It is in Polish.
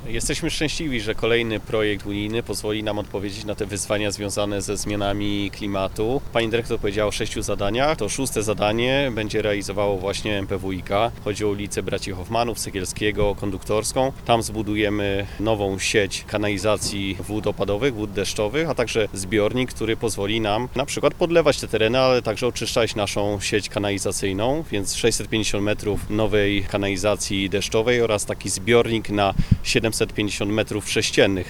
Jesteśmy szczęśliwi, że kolejny projekt unijny pozwoli nam odpowiedzieć na te wyzwania związane ze zmianami klimatu. Pani dyrektor powiedziała o 6 zadaniach. To 6. zadanie będzie realizowało właśnie MPWiK. Chodzi o ulicę Braci Hoffmanów, Cegielskiego, Konduktorską. Tam zbudujemy nową sieć kanalizacji wód opadowych, wód deszczowych, a także zbiornik, który pozwoli nam na przykład podlewać te tereny, ale także oczyszczać naszą sieć kanalizacyjną, więc 650 metrów nowej kanalizacji deszczowej oraz taki zbiornik na 750 metrów sześciennych.